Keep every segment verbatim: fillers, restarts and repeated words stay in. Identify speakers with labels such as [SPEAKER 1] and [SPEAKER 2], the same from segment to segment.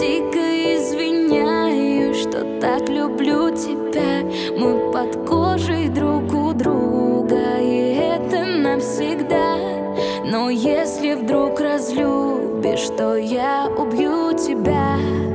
[SPEAKER 1] дико извиняюсь, что так люблю тебя. Мы под кожей друг у друга, и это навсегда. Но если вдруг разлюбишь, то я убью тебя.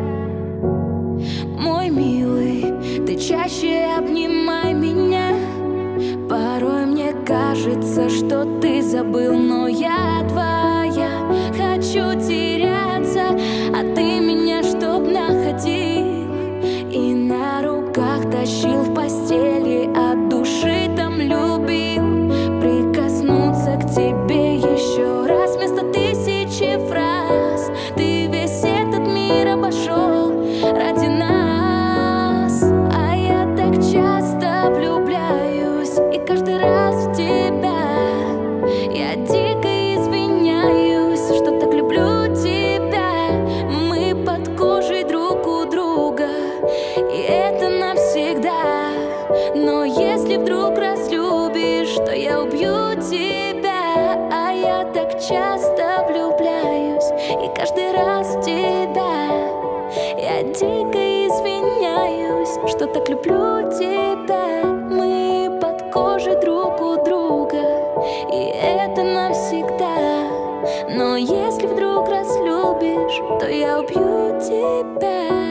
[SPEAKER 1] Мой милый, ты чаще обнимай меня. Порой мне кажется, что ты забыл, но я твоя. Хочу теряться, а ты меня чтоб находил и на руках тащил в постели, от души там любил. Прикоснуться к тебе еще раз вместо тысячи фраз. Ты весь этот мир обошел ради нас, а я так часто влюбляюсь, и каждый раз в тебя. Я дико извиняюсь, что так люблю тебя. Мы под кожей друг у друга, и это навсегда. Но если вдруг разлюбишь, то я убью тебя. А я так часто влюбляюсь, и каждый раз в тебя. Я дико извиняюсь, что так люблю тебя. Мы под кожей друг у друга, и это навсегда. Но если вдруг разлюбишь, то я убью тебя.